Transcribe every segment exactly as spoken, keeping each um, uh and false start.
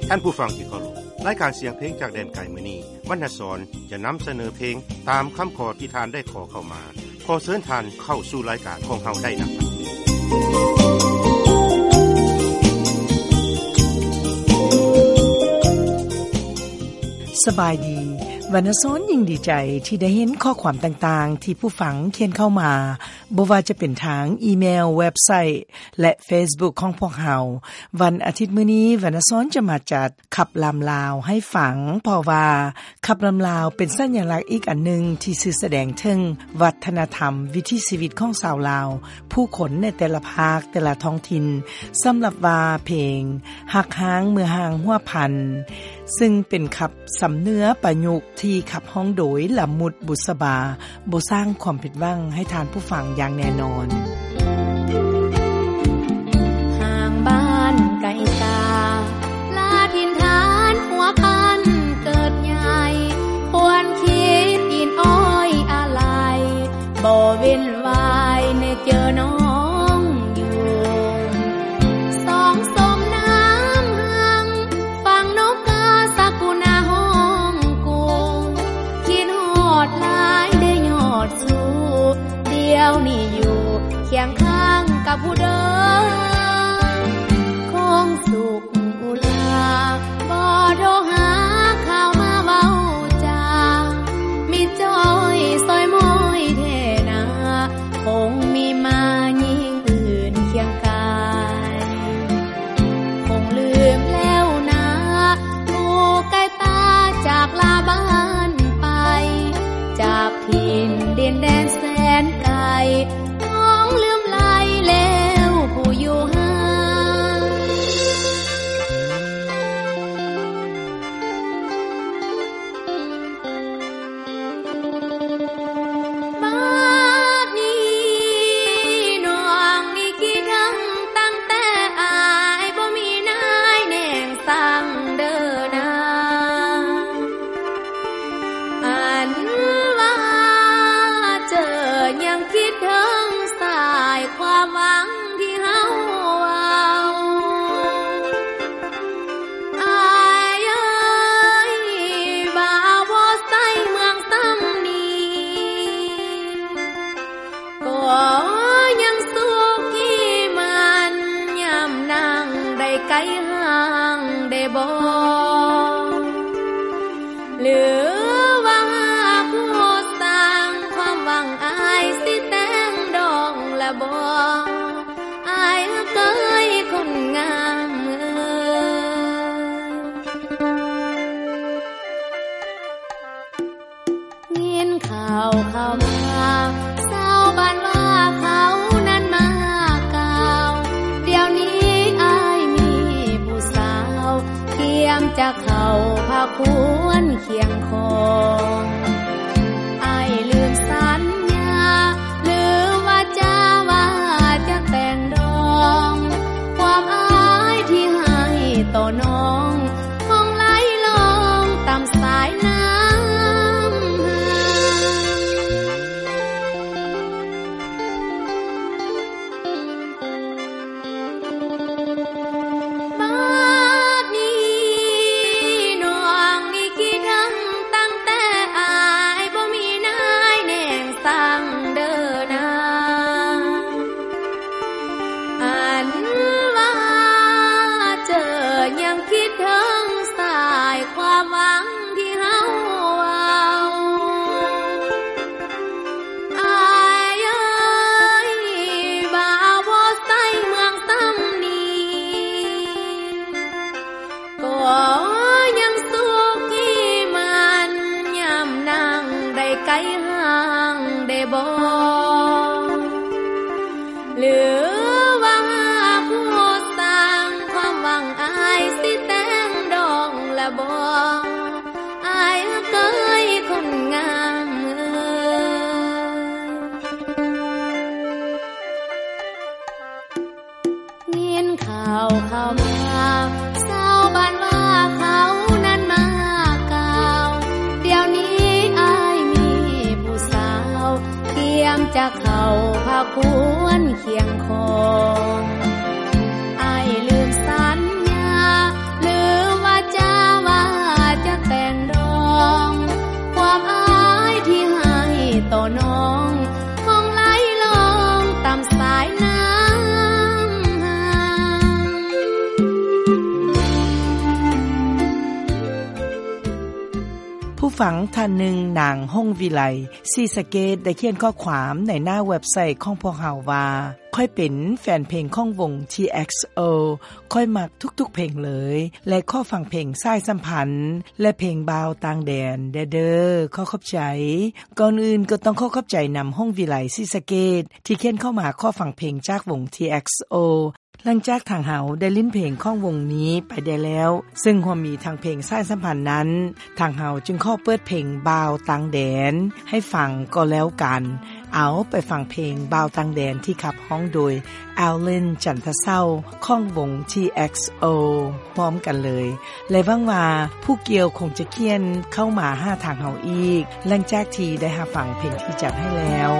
ท่านผู้ฟังที่เคารพรายการเสียงเพลงจากแดนไกลมื้อนี้วรรณสรจะนำเสนอเพลงตามคำขอที่ท่านได้ขอเข้ามาขอเชิญท่านเข้าสู่รายการของเฮาได้นะครับสบายดีวรรณสรยิ่งดีใจที่ได้เห็นข้อความต่างๆที่ผู้ฟังเขียนเข้ามาบ่ว่าจะเป็นทางอีเมลเว็บไซต์และ Facebook ของพวกเฮาวันอาทิตย์มื้อนี้วรรณสรจะมาจัดขับลำลาวให้ฟังเพราะว่าขับลำลาวเป็นสัญลักษณ์อีกอันนึงที่สื่อแสดงถึงวัฒนธรรมวิถีชีวิตของชาวลาวผู้คนในแต่ละภาคแต่ละท้องถิ่นสำหรับว่าเพลงฮักฮ้างเมื่อห่างหัวพันซึ่งเป็นขับสำเนื้อประยุกต์ที่ขับห้องโดยละมุดบุษบาบ่สร้างความผิดหวังให้ทานผู้ฟังอย่างแน่นอนห่างบ้านไกลตาลาถิ่นฐานหัวพันเกิดใหญ่ควรคิดยินอ้อยอะไรบ่เว้นวายในเจอน้องอยู่สองสมน้ำหังฟังนกกาสกุณาห้องกูคิดฮอดหลายได้ยอดสู้เดียวนี่อยู่เคียงข้างกับผู้เดิมคงสุขอุลาบ่โทรหาข่าวมาเว้าจามีจอยซอยมอยเทนาคงมีมายิ่งอื่นเคียงกายคงลืมแล้วนะผู้ใกล้ตาจากลาบ้านไปจากถิ่นดินแดนแสนไกลน้องลืมไหลแล้วผู้อยู่ห่างบ้านนี้น้องนี่คิดทั้งตั้งแต่อายบ่มีนายแหน่งสั่งเด้อนะอันว่าเจอยังคิดถึงสายความหวังที่เฮาเอาอายเอ้ยบ่าวบ่ใส่เมืองตำนี้ก็ยังสุขที่มันยามนั่งได้ไกลห่างได้บ่หรือว่าผู้สร้างความหวังอายสิแต่งดองละบ่อายเคยคนงามเอ่ยเงินข่าวเข้ามาชาวบ้านว่าเขานั้นมาเก่าเดี๋ยวนี้อายมีผู้สาวเตรียมจะเข้าพาควรเคียงคองอายลืมสัญญาลืมว่าจะว่าจะแต่งดองความอายที่ให้ต่อน้องคงไหลลงตามสายน้ำบ้านนี้น้องนี่คิดทั้งตั้งแต่อายบ่มีนายแหน่งสั่งเด้อนะอันว่าเจอยังคิดถึงสายความหวังที่เฮาเอาอายเอ้ยบ่าวบ่ใส่เมืองตำนี้ก็ยังสุขที่มันยามนั่งได้ไกลห่างได้บ่หรือว่าผู้สร้างความหวังอายสิแต่งดองละบ่อายเคยคนงามเอ่ยเงินข่าวเข้ามาชาวบ้านว่าเขานั้นมาเก่าเดี๋ยวนี้อายมีผู้สาวเตรียมจะเข้าพาควรเคียงคองอายลืมสัญญาลืมว่าต่อน้องคงไหลลงตามสายน้ำผู้ฟังท่านหนึ่งนางห้องวิไลศรีสะเกษได้เขียนข้อความในหน้าเว็บไซต์ของพวกเฮาว่าค่อยเป็นแฟนเพลงของวง ที เอ็กซ์ โอ ค่อยมักทุกๆเพลงเลยและข้อฟังเพลงสายสัมพันธ์และเพลงบ่าวต่างแดนเด้อเด้อขอขอบใจก่อนอื่นก็ต้องขอขอบใจนำห้องวิไลศรีสะเกษที่เขียนเข้ามาข้อฟังเพลงจากวง ที เอ็กซ์ โอหลังจากทางเฮาได้ลิ้นเพลงของวงนี้ไปได้แล้วซึ่งรวมมีทางเพลงสายสัมพันธ์นั้นทางเฮาจึงขอเปิดเพลงบ่าวต่างแดนให้ฟังก็แล้วกันเอาไปฟังเพลงบ่าวต่างแดนที่ขับร้องโดยแอลลินจันทเศร้าของวง ที เอ็กซ์ โอ พร้อมกันเลยและหวังว่าผู้เกี่ยวคงจะเขียนเข้ามาหาทางเฮาอีกหลังจากที่ได้หาฟังเพลงที่จัดให้แล้ว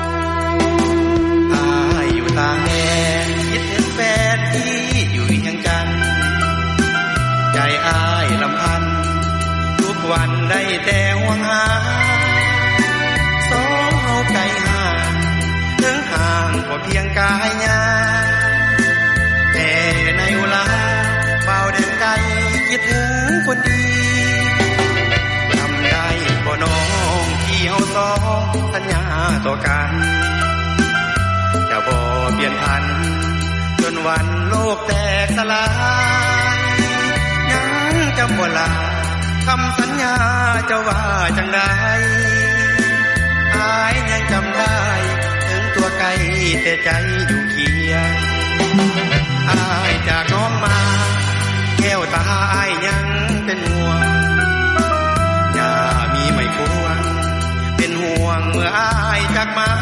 อ้ายอยู่ต่างแดนคิดถึงแฟนที่อยู่เวียงจันทน์ใจอ้ายลำพันทุกวันได้แต่ห่วงหาสองเฮาไกลห่างถึงห่างกว่าเพียงกายญาแต่ในเวลาเฝ้าเดินไกลคิดถึงคนดีจำได้บ่น้องที่เฮาสองสัญญาต่อกันจะบ่เปลี่ยนพันจนวันโลกแตกสลายยังจำบ่ลาคำสัญญาเจ้าว่าจังใดอายยังจำได้ถึงตัวไกลแต่ใจอยู่เคียงอายจากน้องมาแก้วตาอายยังเป็นห่วงอย่ามีไม่ควรเป็นห่วงเมื่ออายจากมา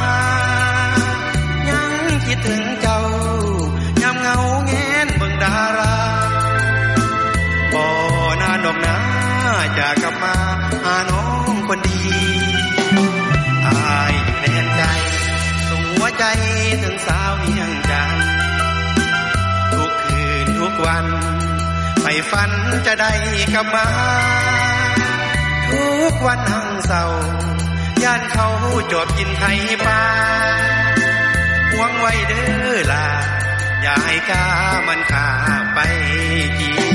คิดถึงเจ้ายามเหงาแงนเบิ่งดาราบ่นานดอกนะจะกลับมาหาน้องคนดีอายแน่ใจส่งหัวใจถึงสาวเวียงจันทน์ทุกคืนทุกวันไปฝันจะได้กลับมาทุกวันนั่งเศร้าย่านเขาจอบกินไข่ปลาหวังไว้เด้อล่ะอย่าให้กามันข้ามไปกิน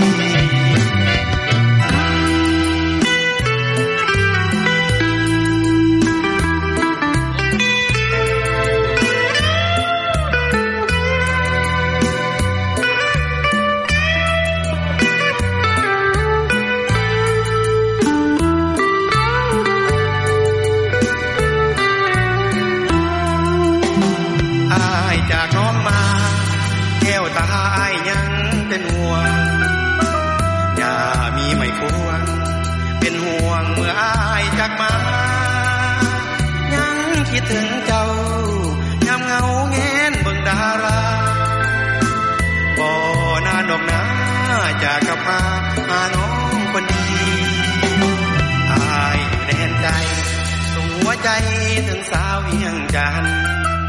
จากน้องมาแก้วตาอายยังเป็นห่วงอย่ามีไม่ควรเป็นห่วงเมื่ออายจากมายังคิดถึงเจ้ายามเหงาแงนเบิ่งดาราบ่นานดอกนะจะกลับมาหาน้องคนดีอายแน่ใจส่งหัวใจถึงสาวเวียงจันทน์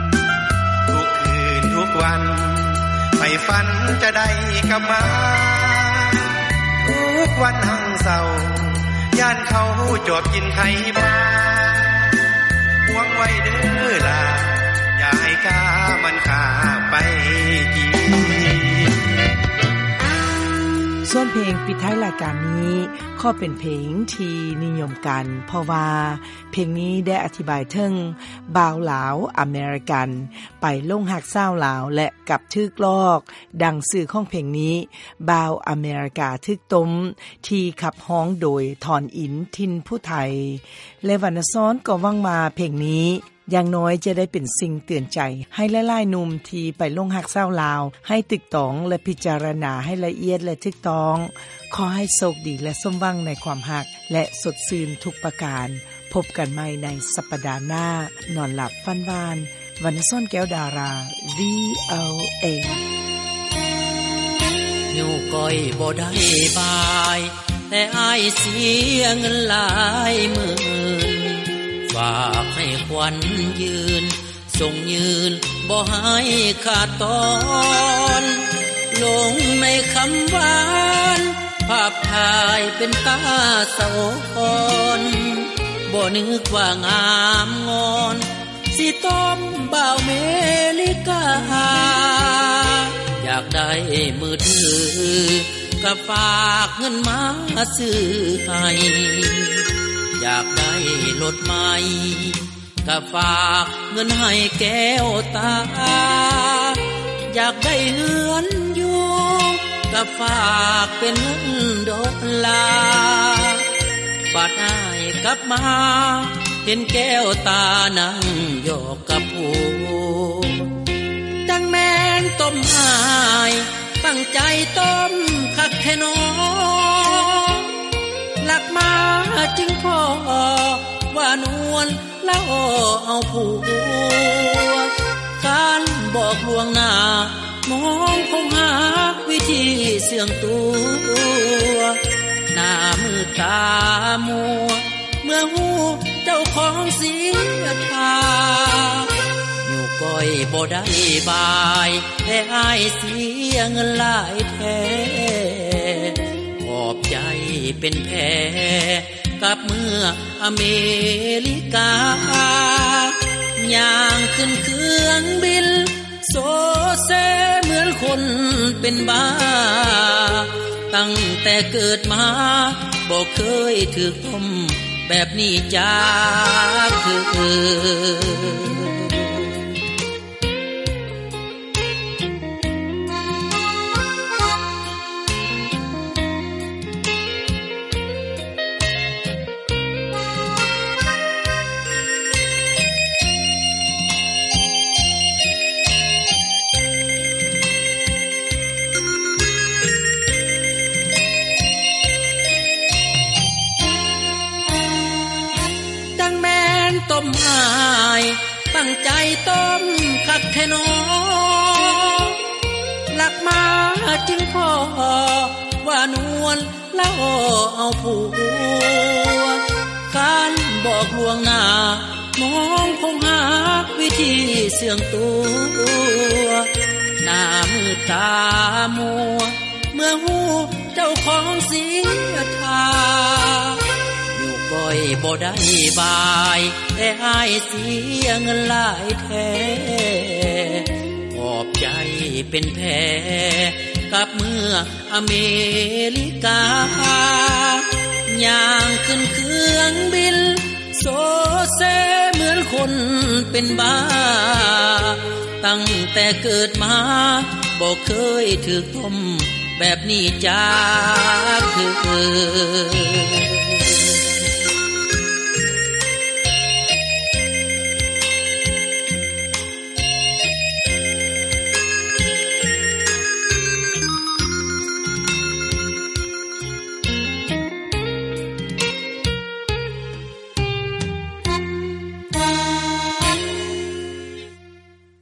ทุกวันไปฝันจะได้กลับมาทุกวันนั่งเศร้าย่านเขาจอบกินไข่ปลาหวังไว้เด้อล่ะอย่าให้กามันข้ามไปกินส่วนเพลงปิดท้ายรายการนี้ข้อเป็นเพลงที่นิยมกันเพราะว่าเพลงนี้ได้อธิบายถึงบ่าวลาวอเมริกันไปลงหักสาวลาวและกับทึกลอกดังสื่อของเพลงนี้บ่าวอเมริกาทึกตมที่ขับฮ้องโดยทอนอินทินผู้ไทยและวรรณซ้อนก็หวังมาเพลงนี้อย่างน้อยจะได้เป็นสิ่งเตือนใจให้หลายๆหนุ่มที่ไปลงหักสาวลาวให้ตึกตองและพิจารณาให้ละเอียดและถูกต้องขอให้โชคดีและสมหวังในความหักและสดชื่นทุกประการพบกันใหม่ในสัปดาห์หน้านอนหลับฝันหวานวรรณซ้อนแก้วดารา วี โอ เออยู่ก้อยบ่ได้บายแต่อ้ายเสียเงินหลายหมื่นฝากให้ควันยืนส่งยืนบ่ให้ขาดตอนลงในคำหวานภาพถ่ายเป็นตาโสกอนบบ่นึกว่างามงอนสิต้มบ่าวเมลิกาอยากได้มือถือก็ฝากเงินมาซื้อให้อยากได้รถใหม่ก็ฝากเงินให้แก้วตาอยากได้เฮือนอยู่ก็ฝากเป็นเงินดอลลาร์บาดอ้ายกลับมาเห็นแก้วตานั่งหยอกกับผู้จังแม่นต้มอ้ายตั้งใจต้มคักแท้น้อลักมาจึงพอว่านวลแล้วเอาผัวการบอกลวงหน้าน้องคงหาวิธีเสื่องตัวหน้ามือตามัวเมื่อหูเจ้าของเสียท่าอยู่ก้อยบ่ได้บายแต่อ้ายเสียเงินหลายแท้ขอบใจเป็นแพ้กับเมื่ออเมริกาย่างขึ้นเครื่องบินโซเซเหมือนคนเป็นบ้าตั้งแต่เกิดมาบ่เคยถูกต้มแบบนี้จ้าคือต้มอ้ายตั้งใจต้มคักแท้น้อลักมาจึงพอว่านวลแล้วเอาผัวการบอกลวงหน้าน้องคงหาวิธีเสื่องตัวหน้ามือตามัวเมื่อหูเจ้าของเสียท่าอยู่ก้อยบ่ได้บายแต่อ้ายเสียเงินหลายแท้ขอบใจเป็นแพ้กับเมื่ออเมริกาย่างขึ้นเครื่องบินโซเซเหมือนคนเป็นบ้าตั้งแต่เกิดมาบ่เคยถูกต้มแบบนี้จ้าคือ